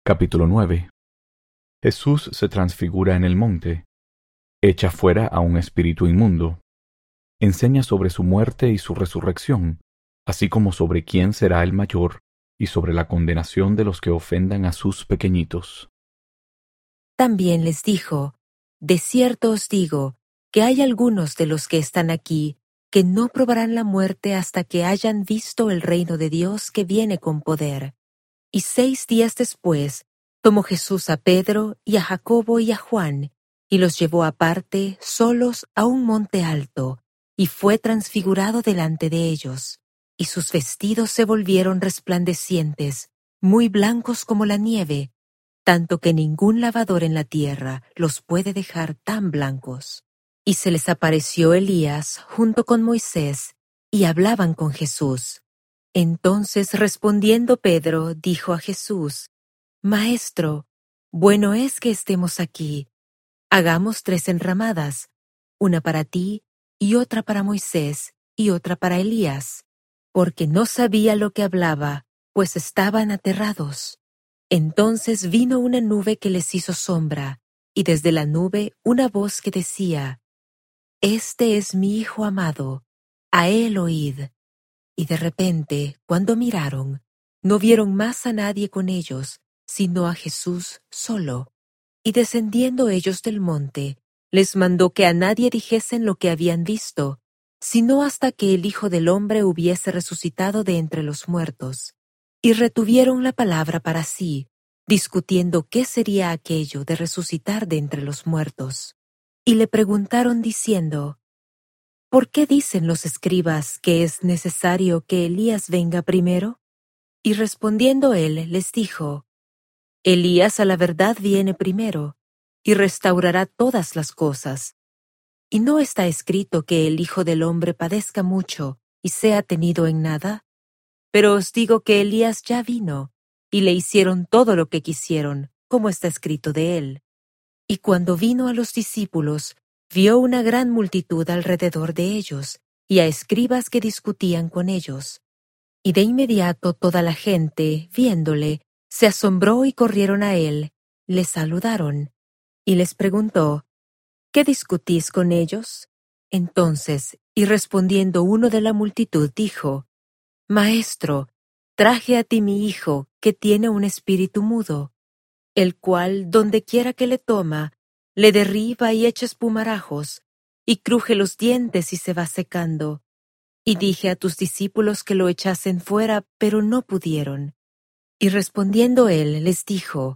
Capítulo 9. Jesús se transfigura en el monte, echa fuera a un espíritu inmundo, enseña sobre su muerte y su resurrección, así como sobre quién será el mayor y sobre la condenación de los que ofendan a sus pequeñitos. También les dijo: De cierto os digo que hay algunos de los que están aquí que no probarán la muerte hasta que hayan visto el reino de Dios que viene con poder. Y 6 días después tomó Jesús a Pedro y a Jacobo y a Juan, y los llevó aparte, solos, a un monte alto, y fue transfigurado delante de ellos. Y sus vestidos se volvieron resplandecientes, muy blancos como la nieve, tanto que ningún lavador en la tierra los puede dejar tan blancos. Y se les apareció Elías junto con Moisés, y hablaban con Jesús. Entonces respondiendo Pedro dijo a Jesús: Maestro, bueno es que estemos aquí. Hagamos 3 enramadas, una para ti, y otra para Moisés, y otra para Elías. Porque no sabía lo que hablaba, pues estaban aterrados. Entonces vino una nube que les hizo sombra, y desde la nube una voz que decía: Este es mi Hijo amado, a él oíd. Y de repente, cuando miraron, no vieron más a nadie con ellos, sino a Jesús solo. Y descendiendo ellos del monte, les mandó que a nadie dijesen lo que habían visto, sino hasta que el Hijo del Hombre hubiese resucitado de entre los muertos. Y retuvieron la palabra para sí, discutiendo qué sería aquello de resucitar de entre los muertos. Y le preguntaron diciendo: ¿Por qué dicen los escribas que es necesario que Elías venga primero? Y respondiendo él les dijo: Elías a la verdad viene primero, y restaurará todas las cosas. ¿Y no está escrito que el Hijo del Hombre padezca mucho y sea tenido en nada? Pero os digo que Elías ya vino, y le hicieron todo lo que quisieron, como está escrito de él. Y cuando vino a los discípulos, vio una gran multitud alrededor de ellos, y a escribas que discutían con ellos. Y de inmediato toda la gente, viéndole, se asombró y corrieron a él, le saludaron, y les preguntó: ¿Qué discutís con ellos? Entonces, y respondiendo uno de la multitud, dijo: Maestro, traje a ti mi hijo, que tiene un espíritu mudo, el cual, donde quiera que le toma, le derriba y echa espumarajos, y cruje los dientes y se va secando. Y dije a tus discípulos que lo echasen fuera, pero no pudieron. Y respondiendo él, les dijo: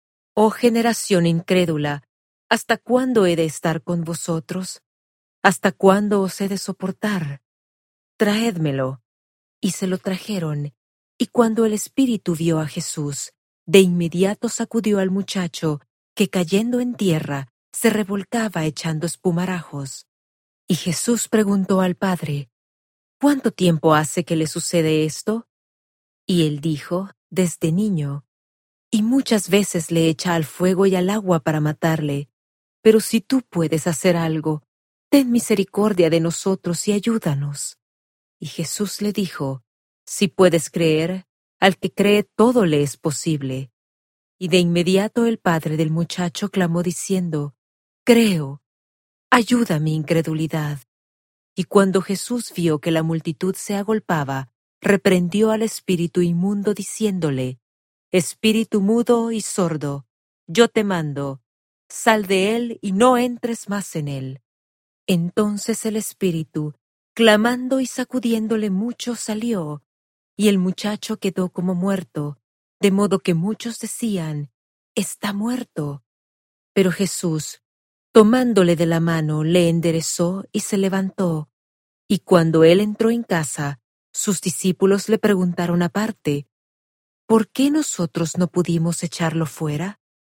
Oh generación incrédula, ¿hasta cuándo he de estar con vosotros? ¿Hasta cuándo os he de soportar? Traédmelo. Y se lo trajeron, y cuando el espíritu vio a Jesús, de inmediato sacudió al muchacho, que cayendo en tierra, se revolcaba echando espumarajos. Y Jesús preguntó al padre: ¿Cuánto tiempo hace que le sucede esto? Y él dijo: Desde niño. Y muchas veces le echa al fuego y al agua para matarle. Pero si tú puedes hacer algo, ten misericordia de nosotros y ayúdanos. Y Jesús le dijo: Si puedes creer, al que cree todo le es posible. Y de inmediato el padre del muchacho clamó diciendo: Creo, ayuda mi incredulidad. Y cuando Jesús vio que la multitud se agolpaba, reprendió al espíritu inmundo diciéndole: Espíritu mudo y sordo, yo te mando, sal de él y no entres más en él. Entonces el espíritu, clamando y sacudiéndole mucho, salió, y el muchacho quedó como muerto, de modo que muchos decían: Está muerto. Pero Jesús, tomándole de la mano, le enderezó y se levantó. Y cuando él entró en casa, sus discípulos le preguntaron aparte: ¿Por qué nosotros no pudimos echarlo fuera?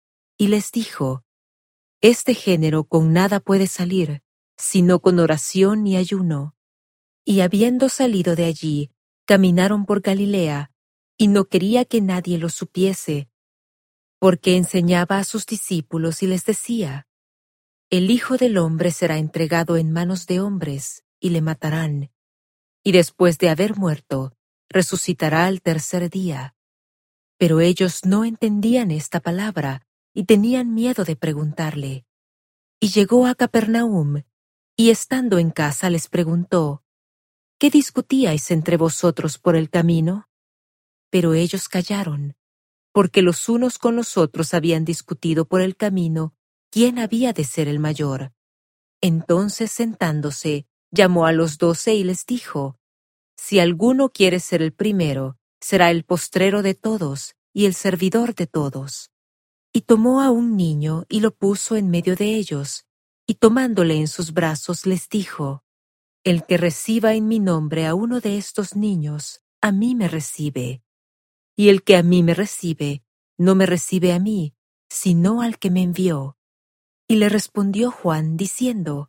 Y les dijo: Este género con nada puede salir, sino con oración y ayuno. Y habiendo salido de allí, caminaron por Galilea, y no quería que nadie lo supiese, porque enseñaba a sus discípulos y les decía: El Hijo del Hombre será entregado en manos de hombres, y le matarán, y después de haber muerto, resucitará al tercer día. Pero ellos no entendían esta palabra y tenían miedo de preguntarle. Y llegó a Capernaum, y estando en casa les preguntó: ¿Qué discutíais entre vosotros por el camino? Pero ellos callaron, porque los unos con los otros habían discutido por el camino quién había de ser el mayor. Entonces, sentándose, llamó a los 12 y les dijo: Si alguno quiere ser el primero, será el postrero de todos y el servidor de todos. Y tomó a un niño y lo puso en medio de ellos, y tomándole en sus brazos les dijo: El que reciba en mi nombre a uno de estos niños, a mí me recibe. Y el que a mí me recibe, no me recibe a mí, sino al que me envió. Y le respondió Juan, diciendo: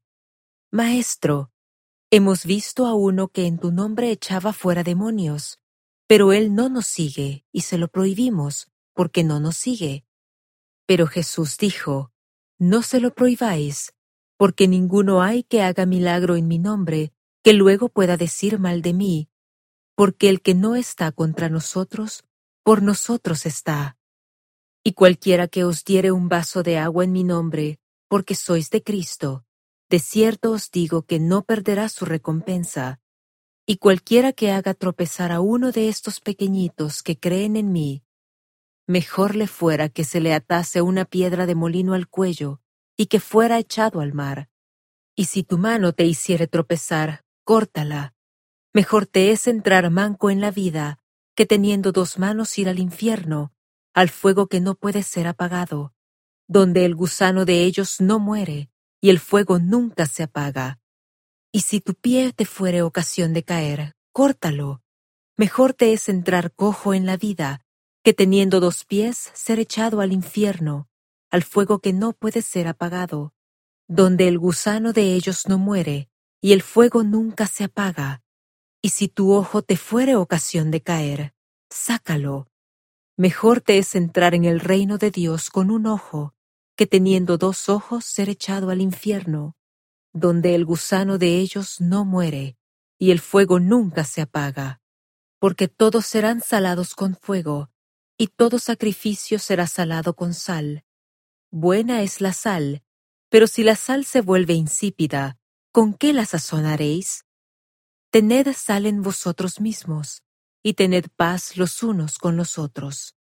Maestro, hemos visto a uno que en tu nombre echaba fuera demonios, pero él no nos sigue, y se lo prohibimos, porque no nos sigue. Pero Jesús dijo: No se lo prohibáis, porque ninguno hay que haga milagro en mi nombre, que luego pueda decir mal de mí, porque el que no está contra nosotros, por nosotros está. Y cualquiera que os diere un vaso de agua en mi nombre, porque sois de Cristo, de cierto os digo que no perderá su recompensa. Y cualquiera que haga tropezar a uno de estos pequeñitos que creen en mí, mejor le fuera que se le atase una piedra de molino al cuello y que fuera echado al mar. Y si tu mano te hiciere tropezar, córtala. Mejor te es entrar manco en la vida, que teniendo 2 manos ir al infierno, al fuego que no puede ser apagado, donde el gusano de ellos no muere, y el fuego nunca se apaga. Y si tu pie te fuere ocasión de caer, córtalo. Mejor te es entrar cojo en la vida, que teniendo 2 pies ser echado al infierno, al fuego que no puede ser apagado, donde el gusano de ellos no muere, y el fuego nunca se apaga. Y si tu ojo te fuere ocasión de caer, sácalo. Mejor te es entrar en el reino de Dios con un ojo, que teniendo 2 ojos ser echado al infierno, donde el gusano de ellos no muere, y el fuego nunca se apaga. Porque todos serán salados con fuego, y todo sacrificio será salado con sal. Buena es la sal, pero si la sal se vuelve insípida, ¿con qué la sazonaréis? Tened sal en vosotros mismos, y tened paz los unos con los otros.